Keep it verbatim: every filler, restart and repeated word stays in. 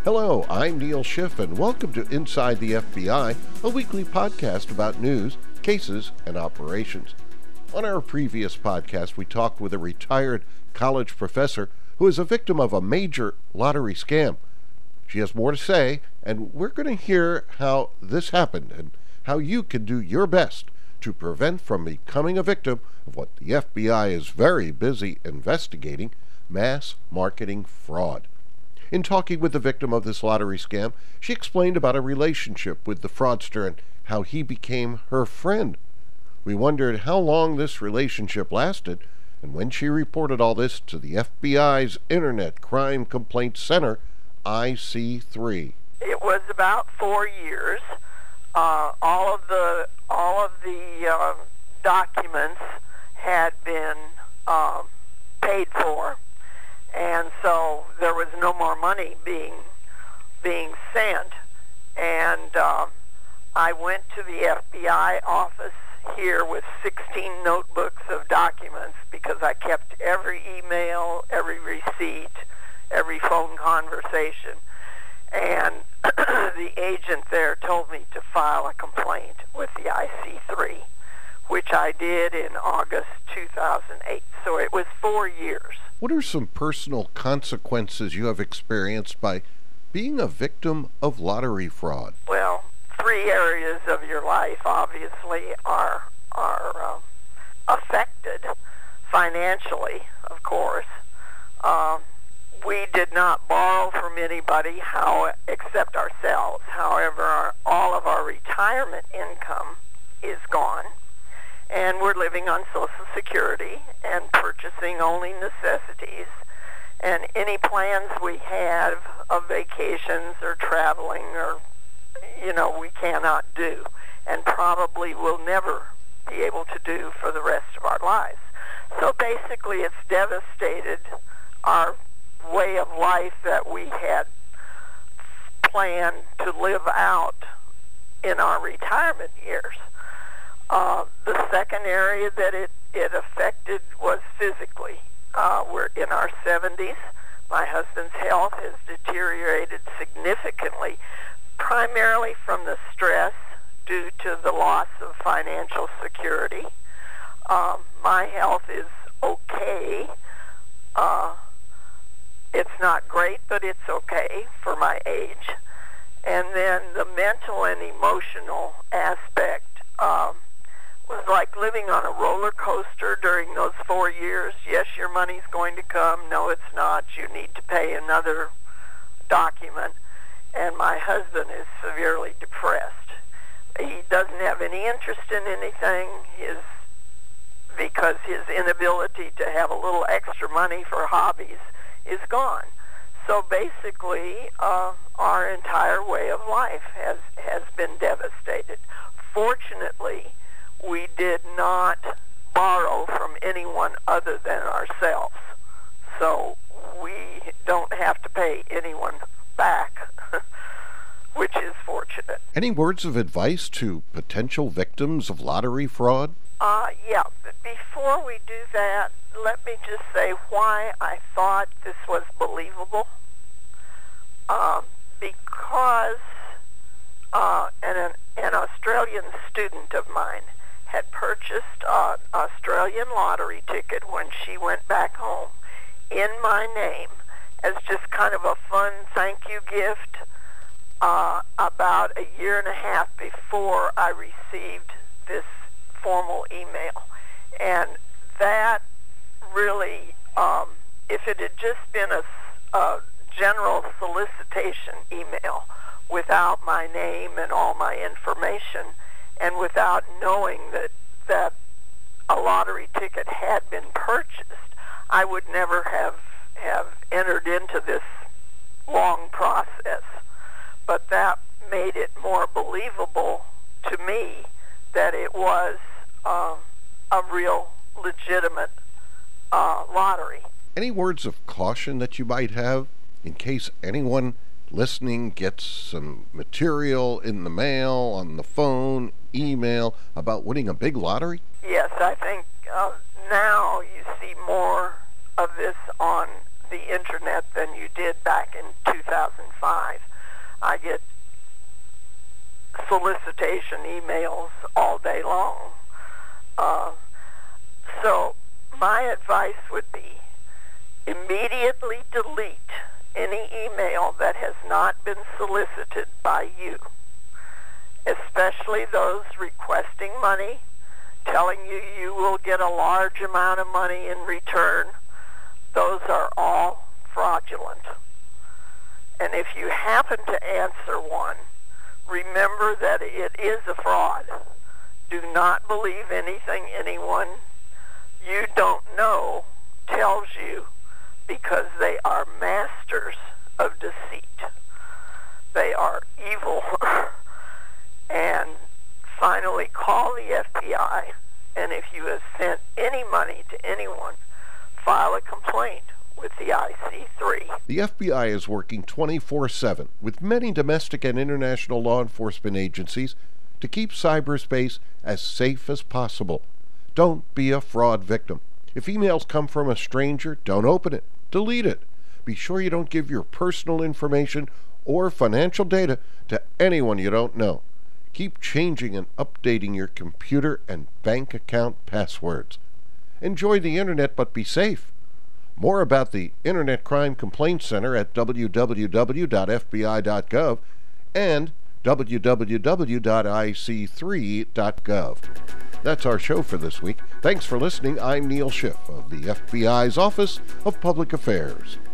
Hello, I'm Neil Schiff, and welcome to Inside the F B I, a weekly podcast about news, cases, and operations. On our previous podcast, we talked with a retired college professor who is a victim of a major lottery scam. She has more to say, and we're going to hear how this happened and how you can do your best to prevent from becoming a victim of what the F B I is very busy investigating, mass marketing fraud. In talking with the victim of this lottery scam, she explained about a relationship with the fraudster and how he became her friend. We wondered how long this relationship lasted, and when she reported all this to the F B I's Internet Crime Complaint Center, I C three. It was about four years. Uh, all of the all of the uh, documents had been uh, paid for, and so there was no more money being being sent. And uh, I went to the F B I office here with sixteen notebooks of documents because I kept every email, every receipt, every phone conversation. And the agent there told me to file a complaint with the I C three, which I did in August two thousand eight. So it was four years. What are some personal consequences you have experienced by being a victim of lottery fraud? Well, three areas of your life obviously are are uh, affected financially, of course. Um, we did not borrow from anybody how, except ourselves. However, our, all of our retirement income is gone, and we're living on Social Security and purchasing only necessities. And any plans we have of vacations or traveling or, you know, we cannot do, and probably will never be able to do for the rest of our lives. So basically it's devastated our way of life that we had planned to live out in our retirement years. Uh, the second area that it, it affected was physically. Uh, we're in our seventies. My husband's health has deteriorated significantly, primarily from the stress due to the loss of financial security. Um, my health is okay. Uh, it's not great, but it's okay for my age. And then the mental and emotional aspect um, was like living on a roller coaster during those four years. Yes, your money's going to come. No, it's not. You need to pay another document. And my husband is severely depressed. He doesn't have any interest in anything his, because his inability to have a little extra money for hobbies is gone. So basically, uh, our entire way of life has, has been devastated. Fortunately, we did not borrow from anyone other than ourselves. So we don't have to pay anyone back, which is fortunate. Any words of advice to potential victims of lottery fraud? Uh, yeah, but before we do that, let me just say why I thought this was believable. Um, because uh, an, an Australian student of mine had purchased an Australian lottery ticket when she went back home in my name as just kind of a fun thank you gift uh, about a year and a half before I received this formal email. And that really, um, if it had just been a, a general solicitation email without my name and all my information, and without knowing that that a lottery ticket had been purchased, I would never have have entered into this long process. But that made it more believable to me that it was um, a real legitimate uh, lottery. Any words of caution that you might have in case anyone listening gets some material in the mail, on the phone, email about winning a big lottery? Yes, I think uh, now you see more of this on the internet than you did back in two thousand five. I get solicitation emails all day long. Uh, so my advice would be immediately delete any email that has not been solicited by you, especially those requesting money, telling you you will get a large amount of money in return. Those are all fraudulent. And if you happen to answer one, remember that it is a fraud. Do not believe anything anyone you don't know tells you, because they are masters of deceit. They are evil. And finally, call the F B I, and if you have sent any money to anyone, file a complaint with the I C three. The F B I is working twenty-four seven with many domestic and international law enforcement agencies to keep cyberspace as safe as possible. Don't be a fraud victim. If emails come from a stranger, don't open it. Delete it. Be sure you don't give your personal information or financial data to anyone you don't know. Keep changing and updating your computer and bank account passwords. Enjoy the internet, but be safe. More about the Internet Crime Complaint Center at w w w dot f b i dot gov and w w w dot i c three dot gov. That's our show for this week. Thanks for listening. I'm Neil Schiff of the F B I's Office of Public Affairs.